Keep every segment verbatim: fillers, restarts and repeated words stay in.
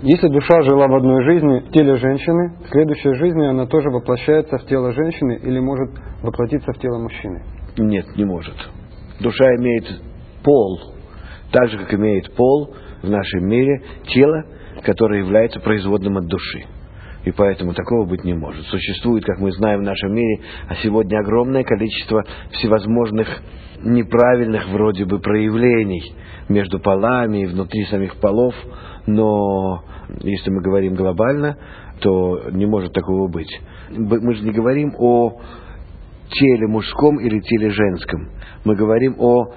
Если душа жила в одной жизни в теле женщины, в следующей жизни она тоже воплощается в тело женщины или может воплотиться в тело мужчины? Нет, не может. Душа имеет пол, так же, как имеет пол в нашем мире тело, которое является производным от души. И поэтому такого быть не может. Существует, как мы знаем, в нашем мире, а сегодня огромное количество всевозможных неправильных вроде бы проявлений между полами и внутри самих полов, но если мы говорим глобально, то не может такого быть. Мы же не говорим о теле мужском или теле женском. Мы говорим о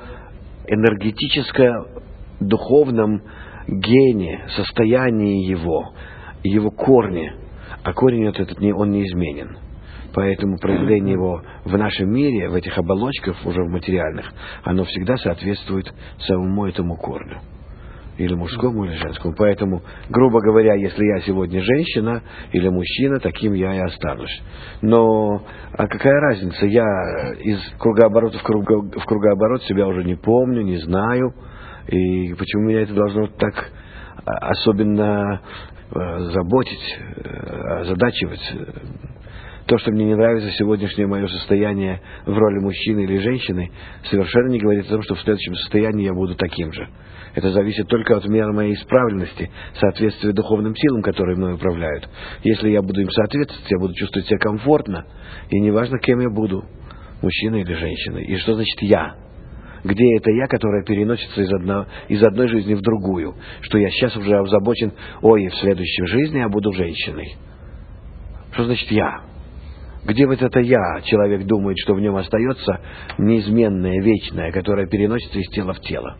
энергетическо-духовном гене, состоянии его, его корне. А корень этот, он неизменен. Поэтому проявление его в нашем мире, в этих оболочках уже в материальных, оно всегда соответствует самому этому корню. Или мужскому, или женскому. Поэтому, грубо говоря, если я сегодня женщина или мужчина, таким я и останусь. Но а какая разница? Я из кругооборота в, круго, в кругооборот себя уже не помню, не знаю. И почему меня это должно так особенно заботить, озадачивать? То, что мне не нравится сегодняшнее мое состояние в роли мужчины или женщины, совершенно не говорит о том, что в следующем состоянии я буду таким же. Это зависит только от меры моей исправленности, соответствия духовным силам, которые мной управляют. Если я буду им соответствовать, я буду чувствовать себя комфортно, и неважно, кем я буду, мужчиной или женщиной. И что значит «я»? Где это «я», которое переносится из, одно, из одной жизни в другую? Что я сейчас уже озабочен, ой, в следующей жизни я буду женщиной. Что значит «я»? Где вот это «я» человек думает, что в нем остается неизменное, вечное, которое переносится из тела в тело?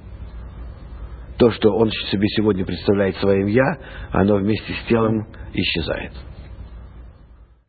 То, что он себе сегодня представляет своим «я», оно вместе с телом исчезает.